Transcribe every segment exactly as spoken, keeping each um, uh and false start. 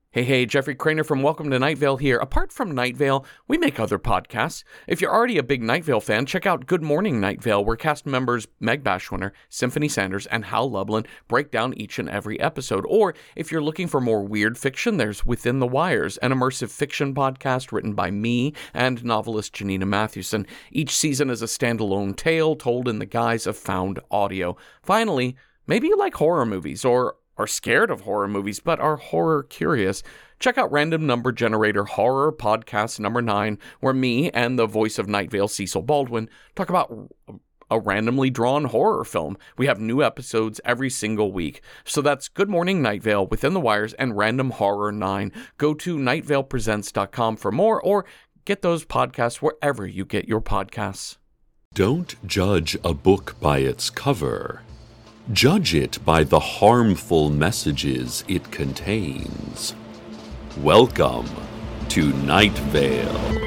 Hey, hey, Jeffrey Craner from Welcome to Night Vale here. Apart from Night Vale, we make other podcasts. If you're already a big Night Vale fan, check out Good Morning Night Vale, where cast members Meg Bashwinner, Symphony Sanders, and Hal Lublin break down each and every episode. Or if you're looking for more weird fiction, there's Within the Wires, an immersive fiction podcast written by me and novelist Janina Mathewson. Each season is a standalone tale told in the guise of found audio. Finally, maybe you like horror movies, or are scared of horror movies, but are horror curious. Check out Random Number Generator Horror Podcast number nine, where me and the voice of Night Vale, Cecil Baldwin, talk about a randomly drawn horror film. We have new episodes every single week. So that's Good Morning Night Vale, Within the Wires, and Random Horror nine. Go to night vale presents dot com for more, or get those podcasts wherever you get your podcasts. Don't judge a book by its cover. Judge it by the harmful messages it contains. Welcome to Night Vale.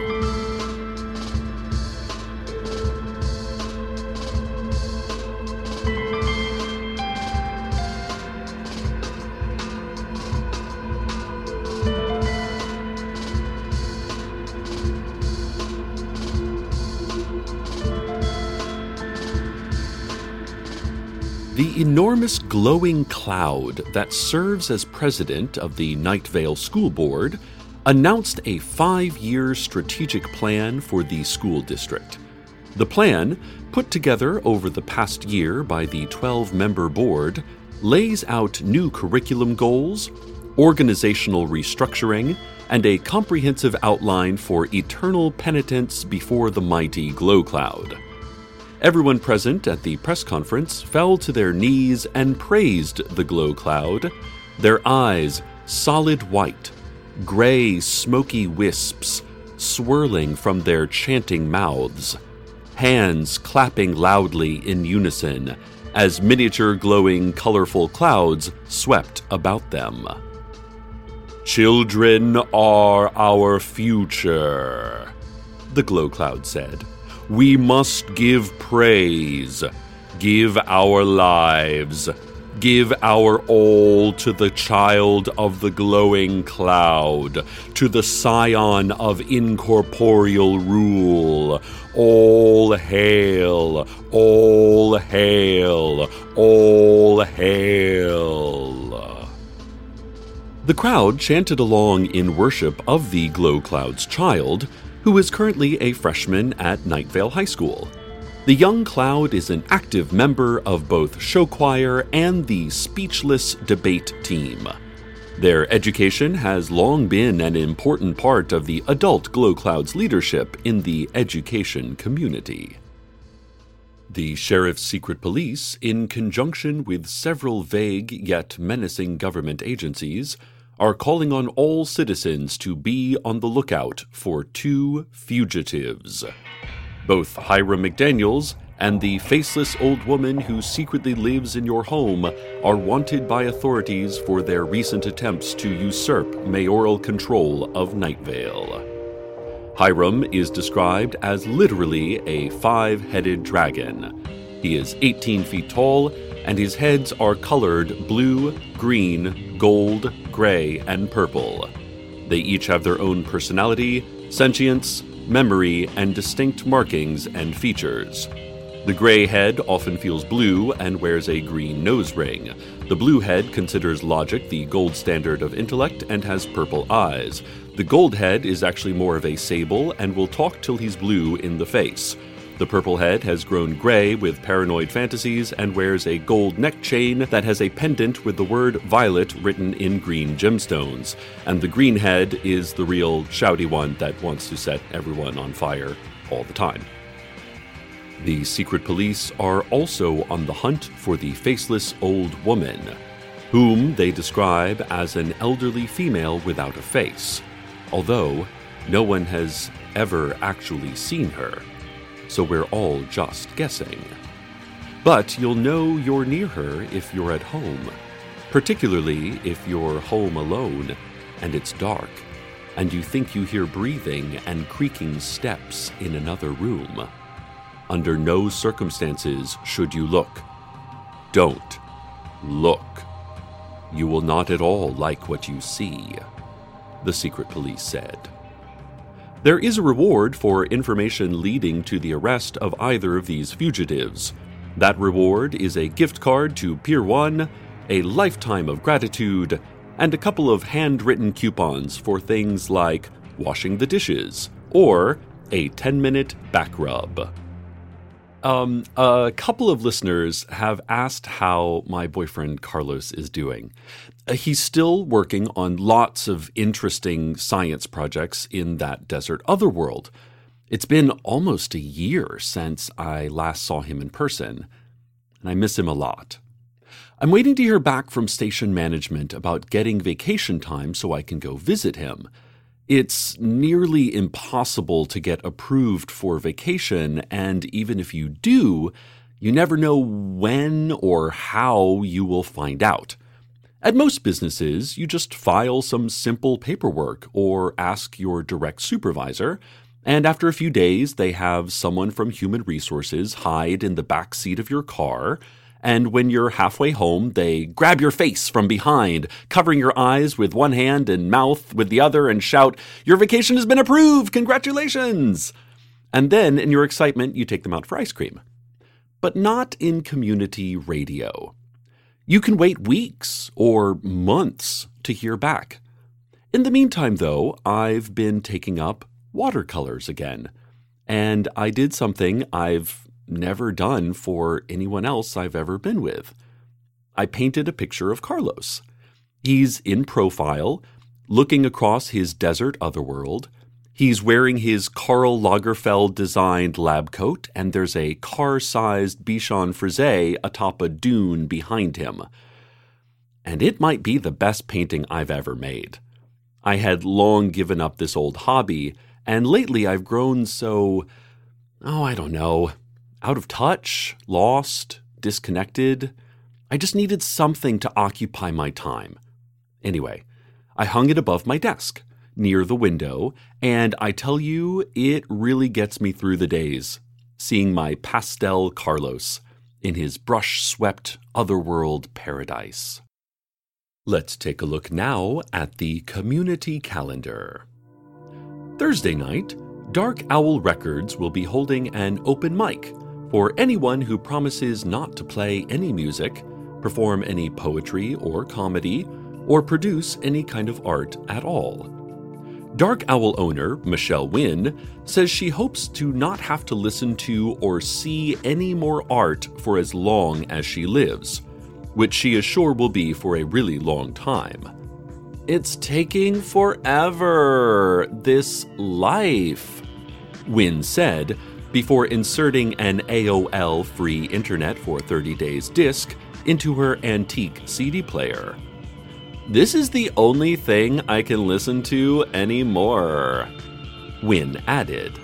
The enormous glowing cloud that serves as president of the Night Vale School Board announced a five-year strategic plan for the school district. The plan, put together over the past year by the twelve-member board, lays out new curriculum goals, organizational restructuring, and a comprehensive outline for eternal penitence before the mighty glow cloud. Everyone present at the press conference fell to their knees and praised the glow cloud, their eyes solid white, gray smoky wisps swirling from their chanting mouths, hands clapping loudly in unison as miniature glowing colorful clouds swept about them. "Children are our future," the glow cloud said. "We must give praise, give our lives, give our all to the child of the glowing cloud, to the scion of incorporeal rule. All hail, all hail, all hail." The crowd chanted along in worship of the glow cloud's child, who is currently a freshman at Night Vale High School. The young cloud is an active member of both show choir and the speechless debate team. Their education has long been an important part of the adult glow cloud's leadership in the education community. The Sheriff's Secret Police, in conjunction with several vague yet menacing government agencies, are calling on all citizens to be on the lookout for two fugitives. Both Hiram McDaniels and the faceless old woman who secretly lives in your home are wanted by authorities for their recent attempts to usurp mayoral control of Night Vale. Hiram is described as literally a five-headed dragon. He is eighteen feet tall, and his heads are colored blue, green, gold, gray, and purple. They each have their own personality, sentience, memory, and distinct markings and features. The gray head often feels blue and wears a green nose ring. The blue head considers logic the gold standard of intellect and has purple eyes. The gold head is actually more of a sable and will talk till he's blue in the face. The purple head has grown gray with paranoid fantasies and wears a gold neck chain that has a pendant with the word violet written in green gemstones. And the green head is the real shouty one that wants to set everyone on fire all the time. The secret police are also on the hunt for the faceless old woman, whom they describe as an elderly female without a face, although no one has ever actually seen her. So we're all just guessing. But you'll know you're near her if you're at home, particularly if you're home alone and it's dark, and you think you hear breathing and creaking steps in another room. Under no circumstances should you look. Don't look. You will not at all like what you see. the secret police said. There is a reward for information leading to the arrest of either of these fugitives. That reward is a gift card to Pier one, a lifetime of gratitude, and a couple of handwritten coupons for things like washing the dishes or a ten-minute back rub. Um, a couple of listeners have asked how my boyfriend Carlos is doing. Uh, he's still working on lots of interesting science projects in that desert otherworld. It's been almost a year since I last saw him in person, and I miss him a lot. I'm waiting to hear back from station management about getting vacation time so I can go visit him. It's nearly impossible to get approved for vacation, and even if you do, you never know when or how you will find out. At most businesses, you just file some simple paperwork or ask your direct supervisor, and after a few days, they have someone from Human Resources hide in the back seat of your car, and when you're halfway home, they grab your face from behind, covering your eyes with one hand and mouth with the other, and shout, "Your vacation has been approved! Congratulations!" And then, in your excitement, you take them out for ice cream. But not in community radio. You can wait weeks or months to hear back. In the meantime, though, I've been taking up watercolors again. And I did something I've never done for anyone else I've ever been with. I painted a picture of Carlos. He's in profile, looking across his desert otherworld. He's wearing his Karl Lagerfeld-designed lab coat, and there's a car-sized Bichon Frise atop a dune behind him. And it might be the best painting I've ever made. I had long given up this old hobby, and lately I've grown so, oh, I don't know, out of touch, lost, disconnected. I just needed something to occupy my time. Anyway, I hung it above my desk, near the window, and I tell you, it really gets me through the days, seeing my pastel Carlos in his brush-swept otherworld paradise. Let's take a look now at the community calendar. Thursday night, Dark Owl Records will be holding an open mic for anyone who promises not to play any music, perform any poetry or comedy, or produce any kind of art at all. Dark Owl owner Michelle Wynn says she hopes to not have to listen to or see any more art for as long as she lives, which she is sure will be for a really long time. It's taking forever, this life, Wynn said, before inserting an A O L free internet for thirty days disc into her antique C D player. This is the only thing I can listen to anymore, Wynn added.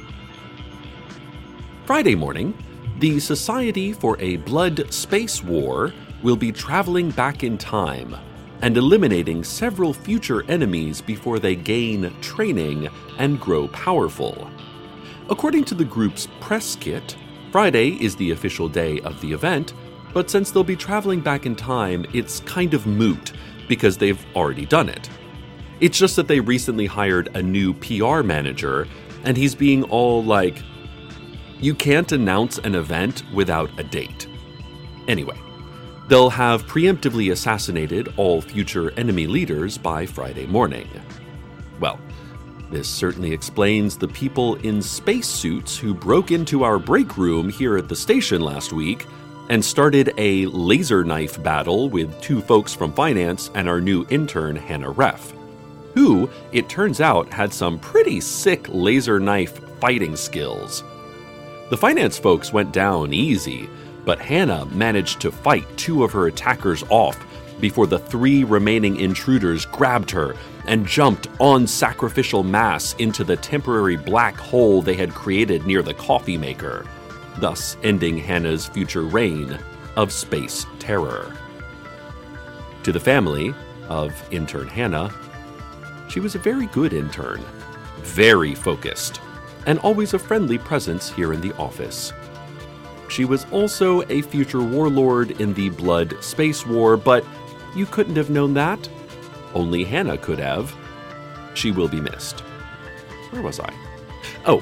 Friday morning, the Society for a Blood Space War will be traveling back in time and eliminating several future enemies before they gain training and grow powerful. According to the group's press kit, Friday is the official day of the event, but since they'll be traveling back in time, it's kind of moot because they've already done it. It's just that they recently hired a new P R manager, and he's being all like, you can't announce an event without a date. Anyway, they'll have preemptively assassinated all future enemy leaders by Friday morning. Well, this certainly explains the people in spacesuits who broke into our break room here at the station last week and started a laser knife battle with two folks from finance and our new intern, Hannah Ref, who, it turns out, had some pretty sick laser knife fighting skills. The finance folks went down easy, but Hannah managed to fight two of her attackers off before the three remaining intruders grabbed her and jumped en sacrificial mass into the temporary black hole they had created near the coffee maker, thus ending Hannah's future reign of space terror. To the family of intern Hannah, she was a very good intern, very focused, and always a friendly presence here in the office. She was also a future warlord in the Blood Space War, but you couldn't have known that. Only Hannah could have. she will be missed. Where was I? Oh.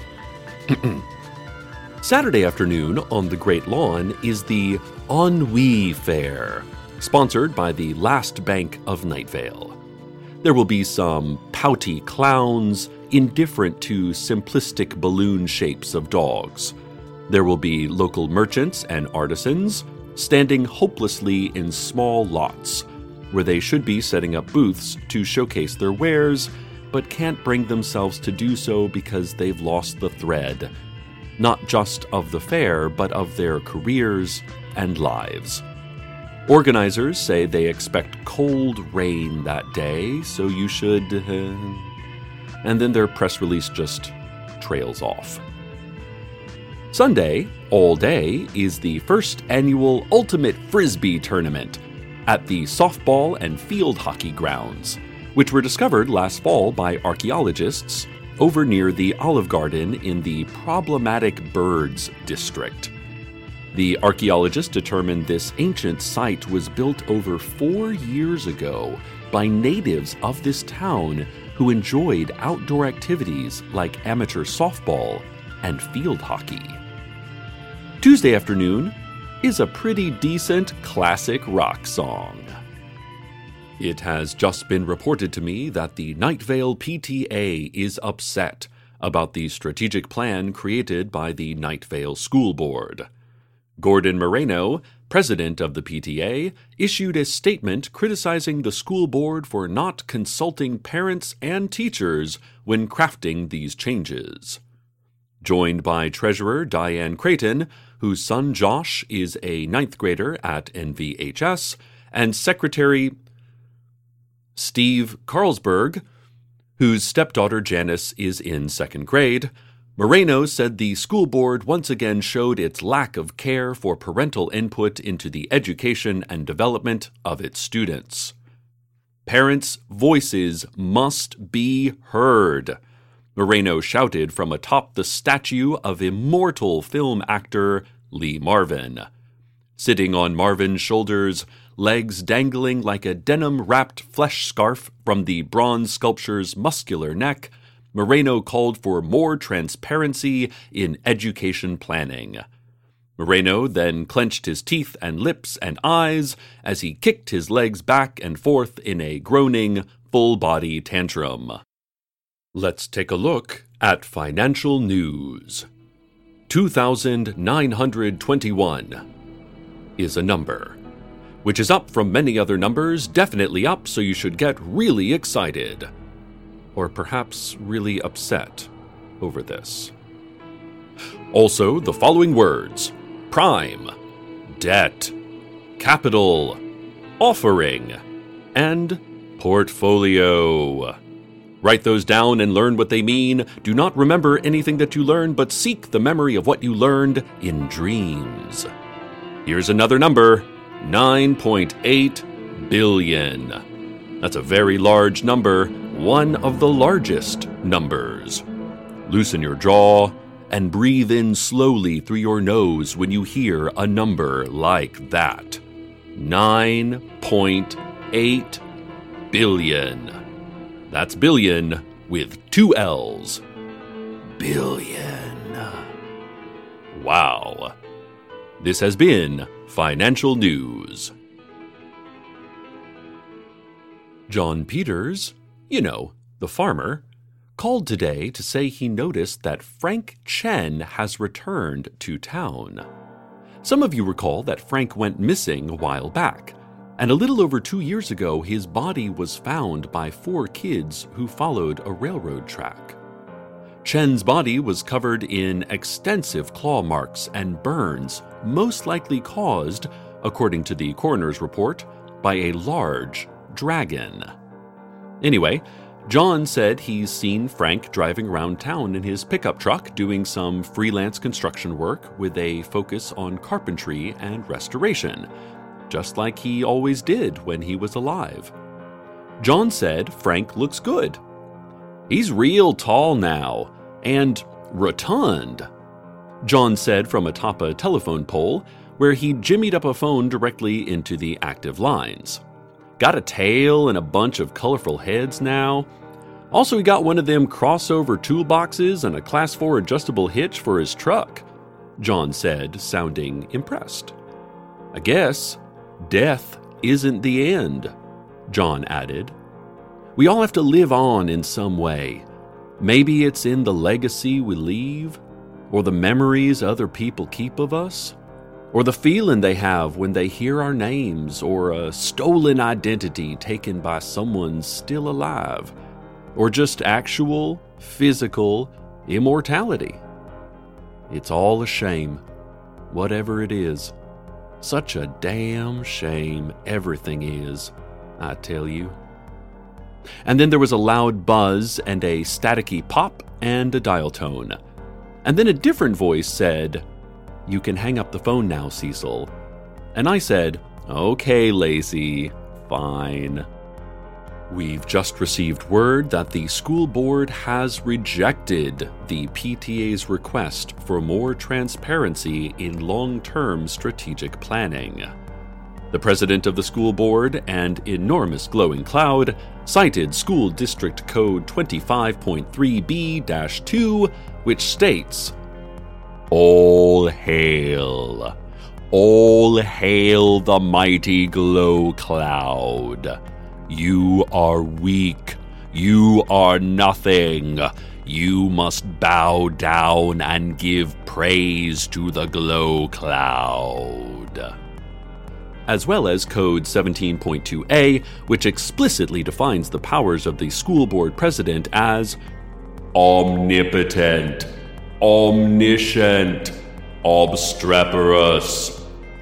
Saturday afternoon on the Great Lawn is the Ennui Fair, sponsored by the Last Bank of Night Vale. There will be some pouty clowns, indifferent to simplistic balloon shapes of dogs. There will be local merchants and artisans standing hopelessly in small lots, where they should be setting up booths to showcase their wares, but can't bring themselves to do so because they've lost the thread, not just of the fair, but of their careers and lives. Organizers say they expect cold rain that day, so you should... Uh, and then their press release just trails off. Sunday, all day, is the first annual Ultimate Frisbee Tournament at the softball and field hockey grounds, which were discovered last fall by archaeologists over near the Olive Garden in the Problematic Birds District. The archaeologists determined this ancient site was built over four years ago by natives of this town who enjoyed outdoor activities like amateur softball and field hockey. Tuesday afternoon is a pretty decent classic rock song. It has just been reported to me that the Night Vale P T A is upset about the strategic plan created by the Night Vale School Board. Gordon Moreno, president of the P T A, issued a statement criticizing the school board for not consulting parents and teachers when crafting these changes. Joined by Treasurer Diane Creighton, whose son Josh is a ninth grader at N V H S, and Secretary Steve Carlsberg, whose stepdaughter Janice is in second grade, Moreno said the school board once again showed its lack of care for parental input into the education and development of its students. Parents' voices must be heard, Moreno shouted from atop the statue of immortal film actor Lee Marvin. Sitting on Marvin's shoulders, legs dangling like a denim-wrapped flesh scarf from the bronze sculpture's muscular neck, Moreno called for more transparency in education planning. Moreno then clenched his teeth and lips and eyes as he kicked his legs back and forth in a groaning, full-body tantrum. Let's take a look at financial news. two thousand nine hundred twenty-one is a number, which is up from many other numbers, definitely up, so you should get really excited. Or perhaps really upset over this. Also, the following words: prime, debt, capital, offering, and portfolio. Write those down and learn what they mean. Do not remember anything that you learned, but seek the memory of what you learned in dreams. Here's another number, nine point eight billion. That's a very large number, one of the largest numbers. Loosen your jaw and breathe in slowly through your nose when you hear a number like that. nine point eight billion. That's billion with two L's. Billion. Wow. This has been Financial News. John Peters, you know, the farmer, called today to say he noticed that Frank Chen has returned to town. Some of you recall that Frank went missing a while back, and a little over two years ago his body was found by four kids who followed a railroad track. Chen's body was covered in extensive claw marks and burns, most likely caused, according to the coroner's report, by a large dragon. Anyway, John said he's seen Frank driving around town in his pickup truck doing some freelance construction work with a focus on carpentry and restoration, just like he always did when he was alive. John said Frank looks good. He's real tall now, and rotund, John said from atop a telephone pole where he jimmied up a phone directly into the active lines. Got a tail and a bunch of colorful heads now? Also, he got one of them crossover toolboxes and a class four adjustable hitch for his truck, John said, sounding impressed. I guess death isn't the end, John added. We all have to live on in some way. Maybe it's in the legacy we leave, or the memories other people keep of us, or the feeling they have when they hear our names, or a stolen identity taken by someone still alive, or just actual, physical immortality. It's all a shame, whatever it is. Such a damn shame everything is, I tell you. And then there was a loud buzz and a staticky pop and a dial tone. And then a different voice said, "You can hang up the phone now, Cecil." And I said, "Okay, Lacey, fine." We've just received word that the school board has rejected the P T A's request for more transparency in long-term strategic planning. The president of the school board, an enormous glowing cloud, cited School District Code twenty-five point three B dash two, which states, "All hail, all hail the mighty glow cloud. You are weak. You are nothing. You must bow down and give praise to the glow cloud." As well as Code seventeen point two A, which explicitly defines the powers of the school board president as omnipotent, omniscient, obstreperous,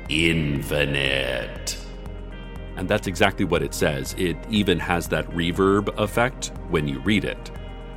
infinite. And that's exactly what it says. It even has that reverb effect when you read it.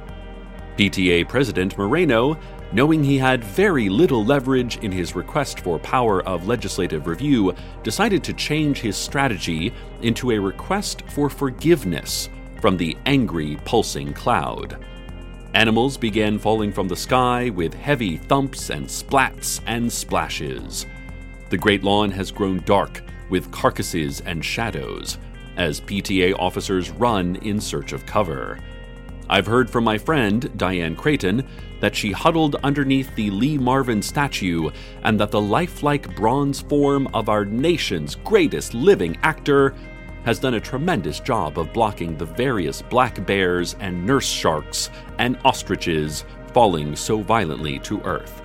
P T A President Moreno, knowing he had very little leverage in his request for power of legislative review, decided to change his strategy into a request for forgiveness from the angry, pulsing cloud. Animals began falling from the sky with heavy thumps and splats and splashes. The Great Lawn has grown dark with carcasses and shadows as P T A officers run in search of cover. I've heard from my friend, Diane Creighton, that she huddled underneath the Lee Marvin statue and that the lifelike bronze form of our nation's greatest living actor has done a tremendous job of blocking the various black bears and nurse sharks and ostriches falling so violently to earth.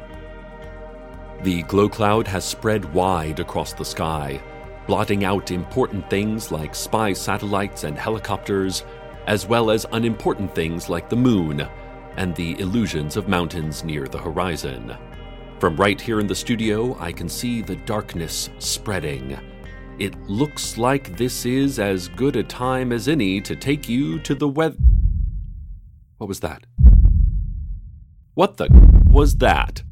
The glow cloud has spread wide across the sky, blotting out important things like spy satellites and helicopters, as well as unimportant things like the moon and the illusions of mountains near the horizon. From right here in the studio, I can see the darkness spreading. It looks like this is as good a time as any to take you to the weather... What was that? What the was that?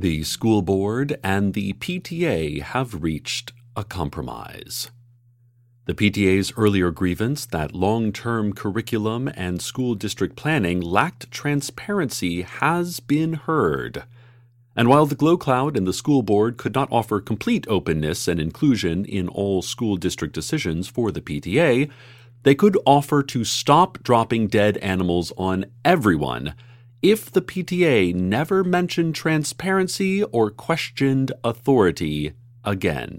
The school board and the P T A have reached a compromise. The P T A's earlier grievance that long-term curriculum and school district planning lacked transparency has been heard. And while the Glow Cloud and the school board could not offer complete openness and inclusion in all school district decisions for the P T A, they could offer to stop dropping dead animals on everyone if the P T A never mentioned transparency or questioned authority again.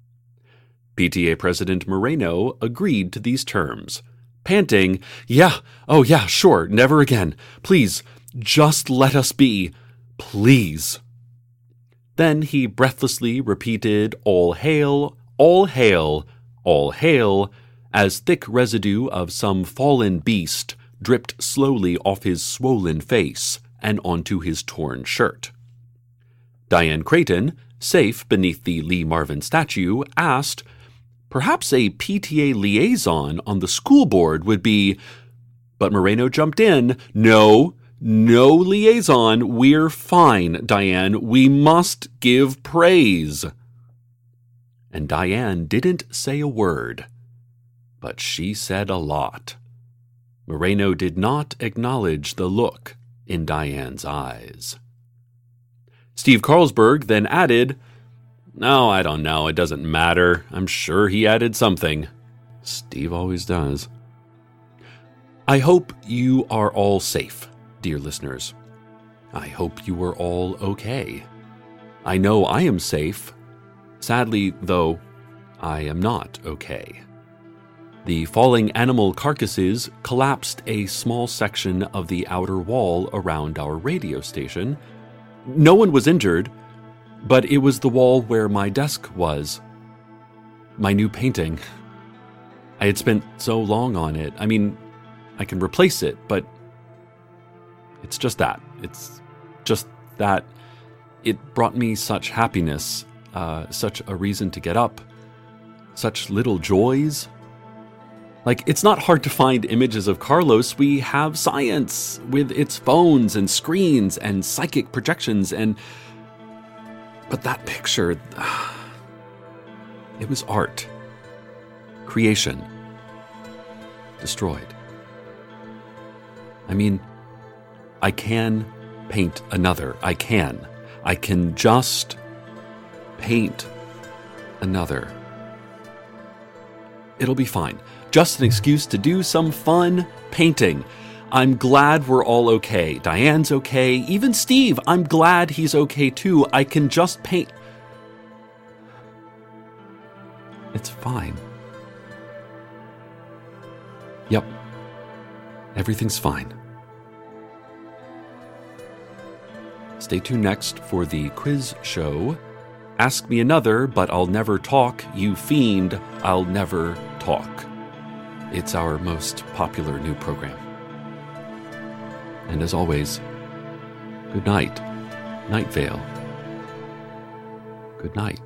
P T A President Moreno agreed to these terms, panting, "Yeah, oh yeah, sure, never again. Please, just let us be. Please." Then he breathlessly repeated, "All hail, all hail, all hail," as thick residue of some fallen beast dripped slowly off his swollen face and onto his torn shirt. Diane Creighton, safe beneath the Lee Marvin statue, asked, "Perhaps a P T A liaison on the school board would be—" But Moreno jumped in, "No, no liaison. We're fine, Diane. We must give praise." And Diane didn't say a word, but she said a lot. Moreno did not acknowledge the look in Diane's eyes. Steve Carlsberg then added, "No, I don't know. It doesn't matter. I'm sure he added something." Steve always does. I hope you are all safe, dear listeners. I hope you are all okay. I know I am safe. Sadly, though, I am not okay. The falling animal carcasses collapsed a small section of the outer wall around our radio station. No one was injured, but it was the wall where my desk was. My new painting. I had spent so long on it. I mean, I can replace it, but it's just that. It's just that it brought me such happiness, uh, such a reason to get up, such little joys. Like, it's not hard to find images of Carlos. We have science with its phones and screens and psychic projections and... But that picture, it was art. Creation. Destroyed. I mean, I can paint another. I can. I can just paint another. It'll be fine. Just an excuse to do some fun painting. I'm glad we're all okay. Diane's okay. Even Steve, I'm glad he's okay too. I can just paint. It's fine. Yep. Everything's fine. Stay tuned next for the quiz show. Ask me another, but I'll never talk. You fiend, I'll never talk. It's our most popular new program. And as always, good night, Night Vale. Good night.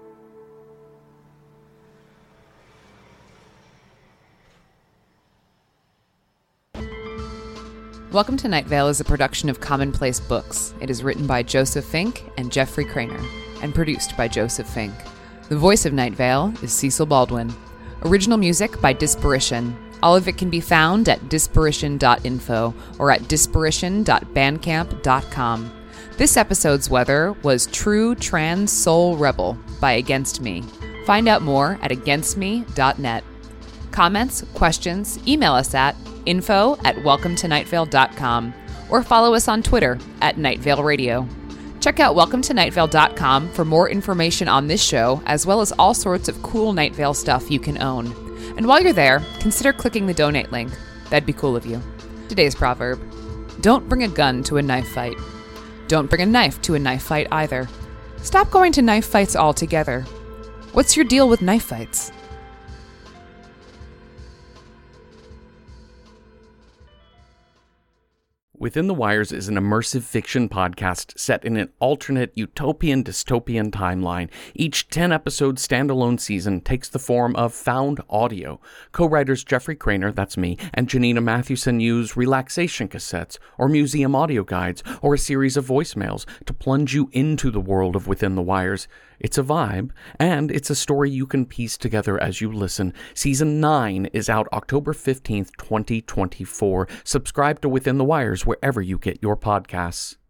Welcome to Night Vale is a production of Commonplace Books. It is written by Joseph Fink and Jeffrey Craner, and produced by Joseph Fink. The voice of Night Vale is Cecil Baldwin. Original music by Disparition. All of it can be found at disparition dot info or at disparition dot bandcamp dot com. This episode's weather was True Trans Soul Rebel by Against Me. Find out more at against me dot net. Comments, questions, email us at info at welcome to night vale dot com or follow us on Twitter at Night Vale Radio. Check out welcome to night vale dot com for more information on this show, as well as all sorts of cool Night Vale stuff you can own. And while you're there, consider clicking the donate link. That'd be cool of you. Today's proverb: don't bring a gun to a knife fight. Don't bring a knife to a knife fight either. Stop going to knife fights altogether. What's your deal with knife fights? Within the Wires is an immersive fiction podcast set in an alternate utopian dystopian timeline. Each ten-episode standalone season takes the form of found audio. Co-writers Jeffrey Craner, that's me, and Janina Mathewson use relaxation cassettes, or museum audio guides, or a series of voicemails to plunge you into the world of Within the Wires. It's a vibe, and it's a story you can piece together as you listen. Season nine is out October fifteenth, twenty twenty-four. Subscribe to Within the Wires wherever you get your podcasts.